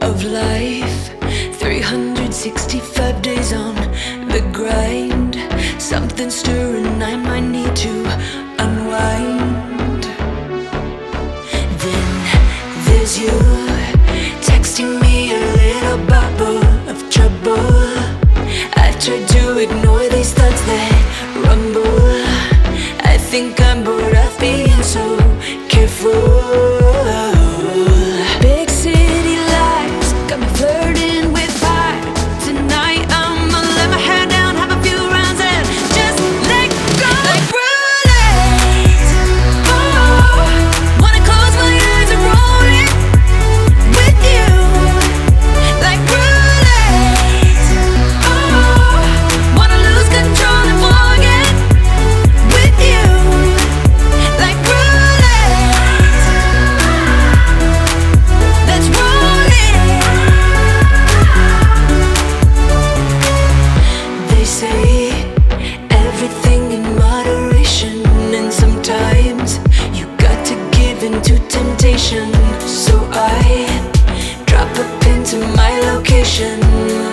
of life, 365 days on the grind. Something stirring, I might need to unwind. Then there's you, texting me a little bubble of trouble. I've tried to ignore these thoughts that rumble. I think I'm bored of being so careful. Big city lights got me flirting with fire. Tonight I'ma let my hair down, have a few rounds and just let go. Like roulette, oh, wanna close my eyes and roll it with you. Like roulette, oh, wanna lose control and forget with you. Like roulette, let's roll it. They say everything in moderation, and sometimes you got to give in to temptation. So I drop a pin to my location.